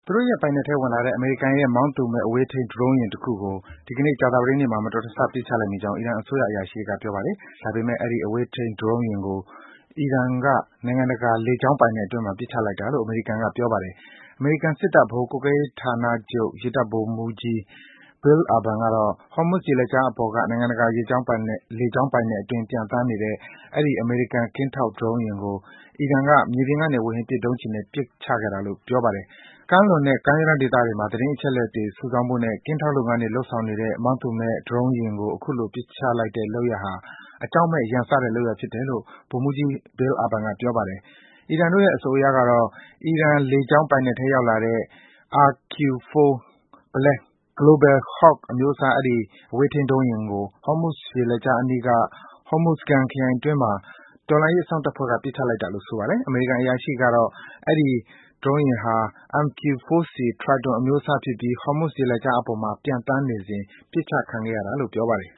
သူတို့ရဲ့ပိုင်နက်ထဲဝင်လာတဲ့ အမေရိကန်ရဲ့ မောင်းသူမဲ့ အဝေးထိန်း ဒရုန်းယာဉ်တခုကို ဒီကနေ့ ကြာသပတေးနေ့မှာ မတော်တဆ ပစ်ချလိုက်မိကြောင်း အီရန်အစိုးရ အရာရှိတွေက ပြောပါတယ်။ ဒါပေမယ့် အဲဒီ အဝေးထိန်း ဒရုန်းယာဉ်ကို အီရန်က နိုင်ငံတကာ လေကြောင်းပိုင်နက်အတွင်းမှာ ပစ်ချလိုက်တာလို့ အမေရိကန်က ပြောပါတယ်။ အမေရိကန်စစ်တပ် ဗဟိုကွပ်ကဲရေးဌာနချုပ် ရေတပ်ဗိုလ်မှူးကြီး Bill Urban ကတော့ Hormuz ရေလက်ကြားအပေါ်က နိုင်ငံတကာ လေကြောင်းပိုင်နက်အတွင်း ပျံသန်းနေတဲ့ အဲဒီ အမေရိကန် ကင်းထောက် ဒရုန်းယာဉ်ကို အီရန်က မြေပြင်ကနေ ဝေဟင်ပစ် ဒုံးကျည်နဲ့ ပစ်ချခဲ့တာလို့ ပြောပါတယ်။ ကမ်းလွန်နဲ့ ကမ်းရိုးတန်းဒေသတွေမှာ သတင်းအချက်အလက်တွေ စုဆောင်းဖို့နဲ့ ကင်းထောက်လုပ်ငန်းတွေ လုပ်ဆောင်နေတဲ့ မောင်းသူမဲ့ ဒရုန်းယာဉ်ကို အခုလို ပစ်ချလိုက်တဲ့ လုပ်ရပ်ဟာ အကြောင်းမဲ့ ရန်စတဲ့ လုပ်ရပ်ဖြစ်တယ်လို့ ဗိုလ်မှူးကြီး Bill Urban က ပြောပါတယ်။ အီရန်တို့ရဲ့ အဆိုအရကတော့ အီရန်လေကြောင်းပိုင်နက်ထဲ ရောက်လာတဲ့ RQ-4 Black Global Hawk အမျိုးအစား အဲဒီ အဝေးထိန်း ဒုံးယာဉ်ကို Hormuz ရေလက်ကြားအနီးက Hormuzgan ခရိုင်အတွင်းမှာ တော်လှန်ရေး အစောင့်တပ်ဖွဲ့က ပစ်ချလိုက်တာလို့ ဆိုပါတယ်။ အမေရိကန် အရာရှိကတော့ အဲဒီ ဒရုန်းယာဉ်ဟာ MQ-4C Triton အမျိုးအစားဖြစ်ပြီး Hormuz ရေလက်ကြားအပေါ်မှာ ပျံသန်းနေစဉ် ပစ်ချခံခဲ့ရတာလို့ ပြောပါတယ်